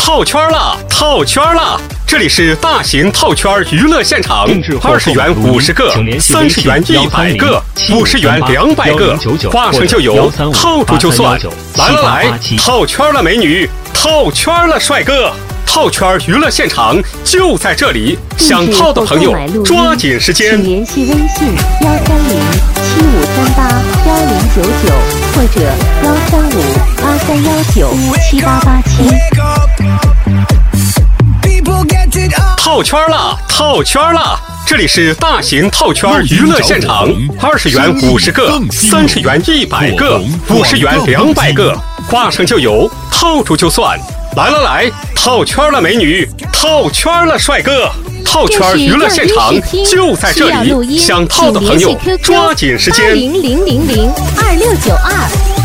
套圈了，套圈了！这里是大型套圈娱乐现场，20元50个，30元100个，50元200个，挂上就有，套住就算。来，套圈了美女，套圈了帅哥，套圈娱乐现场就在这里，想套的朋友抓紧时间。 请联系微信13075381099或者13523197887。 套圈了，套圈了！这里是大型套圈娱乐现场，20元50个，30元100个，50元200个，挂上就有，套住就算。来，套圈了美女，套圈了帅哥，套圈娱乐现场就在这里，想套的朋友抓紧时间。 200002692。